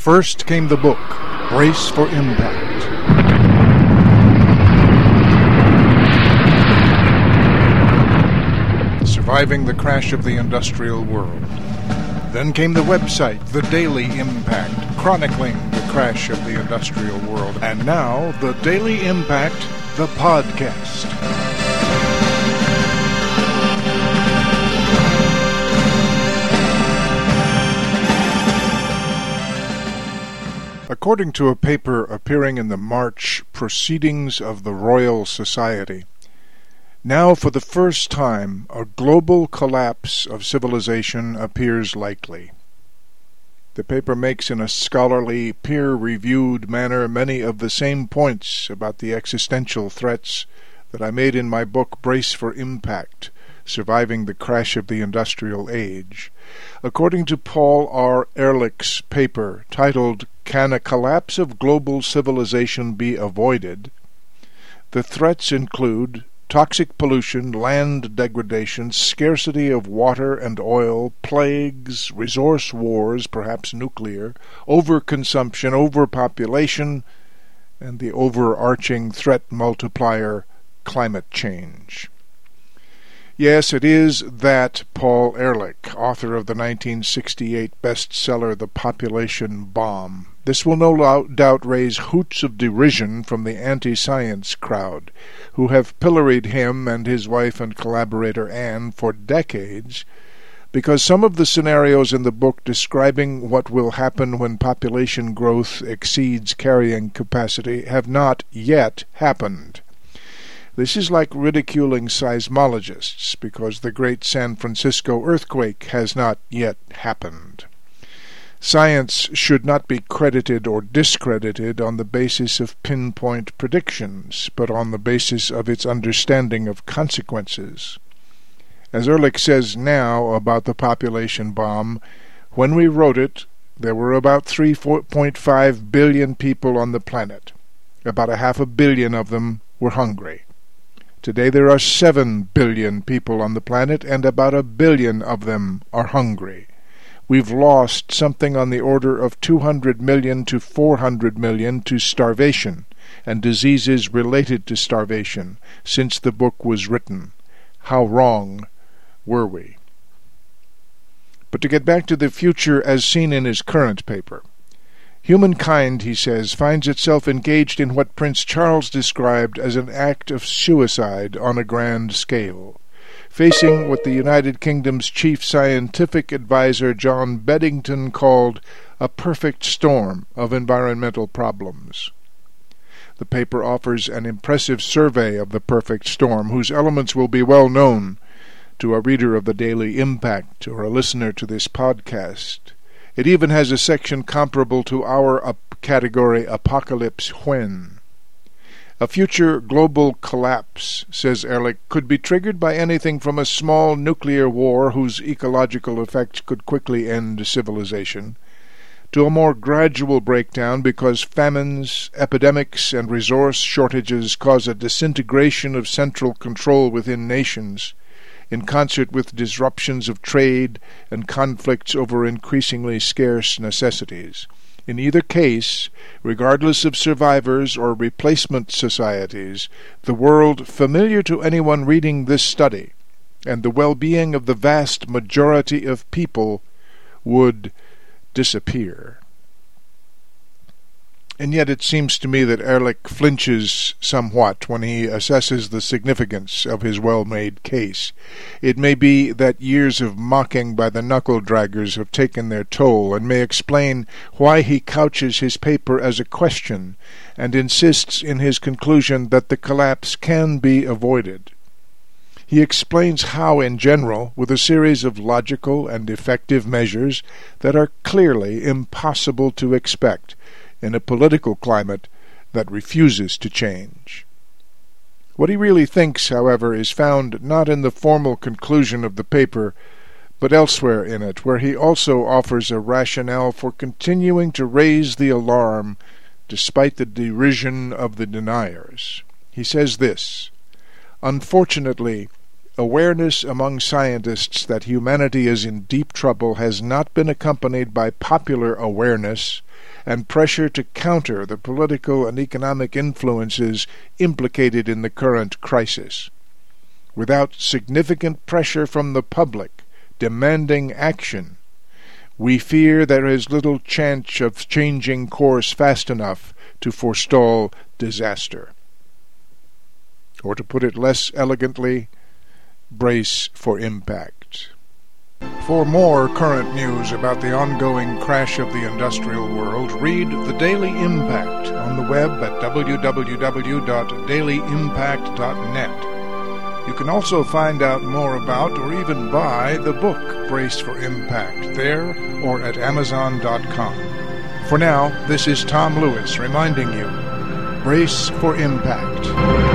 First came the book, Brace for Impact. Surviving the Crash of the Industrial World. Then came the website, The Daily Impact, chronicling the crash of the industrial world. And now, The Daily Impact, the podcast. According to a paper appearing in the March Proceedings of the Royal Society, now for the first time a global collapse of civilization appears likely. The paper makes in a scholarly, peer-reviewed manner many of the same points about the existential threats that I made in my book Brace for Impact, Surviving the Crash of the Industrial Age. According to Paul R. Ehrlich's paper titled Can a Collapse of Global Civilization Be Avoided?, the threats include toxic pollution, land degradation, scarcity of water and oil, plagues, resource wars, perhaps nuclear, overconsumption, overpopulation, and the overarching threat multiplier, climate change. Yes, it is that Paul Ehrlich, author of the 1968 bestseller The Population Bomb. This will no doubt raise hoots of derision from the anti-science crowd, who have pilloried him and his wife and collaborator Anne for decades, because some of the scenarios in the book describing what will happen when population growth exceeds carrying capacity have not yet happened. This is like ridiculing seismologists because the great San Francisco earthquake has not yet happened. Science should not be credited or discredited on the basis of pinpoint predictions, but on the basis of its understanding of consequences. As Ehrlich says now about the population bomb, when we wrote it, there were about 3.5 billion people on the planet. About 500 million of them were hungry. Today there are 7 billion people on the planet, and about 1 billion of them are hungry. We've lost something on the order of 200 million to 400 million to starvation and diseases related to starvation since the book was written. How wrong were we? But to get back to the future as seen in his current paper. Humankind, he says, finds itself engaged in what Prince Charles described as an act of suicide on a grand scale, facing what the United Kingdom's chief scientific advisor John Beddington called a perfect storm of environmental problems. The paper offers an impressive survey of the perfect storm, whose elements will be well known to a reader of the Daily Impact or a listener to this podcast. It even has a section comparable to our category Apocalypse When. A future global collapse, says Ehrlich, could be triggered by anything from a small nuclear war whose ecological effects could quickly end civilization, to a more gradual breakdown because famines, epidemics, and resource shortages cause a disintegration of central control within nations, in concert with disruptions of trade and conflicts over increasingly scarce necessities. In either case, regardless of survivors or replacement societies, the world familiar to anyone reading this study, and the well-being of the vast majority of people, would disappear. And yet it seems to me that Ehrlich flinches somewhat when he assesses the significance of his well-made case. It may be that years of mocking by the knuckle-draggers have taken their toll, and may explain why he couches his paper as a question, and insists in his conclusion that the collapse can be avoided. He explains how, in general, with a series of logical and effective measures that are clearly impossible to expect in a political climate that refuses to change. What he really thinks, however, is found not in the formal conclusion of the paper, but elsewhere in it, where he also offers a rationale for continuing to raise the alarm despite the derision of the deniers. He says this: Unfortunately, awareness among scientists that humanity is in deep trouble has not been accompanied by popular awareness and pressure to counter the political and economic influences implicated in the current crisis. Without significant pressure from the public demanding action, we fear there is little chance of changing course fast enough to forestall disaster. Or to put it less elegantly, brace for impact. For more current news about the ongoing crash of the industrial world, read The Daily Impact on the web at www.dailyimpact.net. You can also find out more about or even buy the book Brace for Impact there or at Amazon.com. For now, this is Tom Lewis reminding you, brace for impact.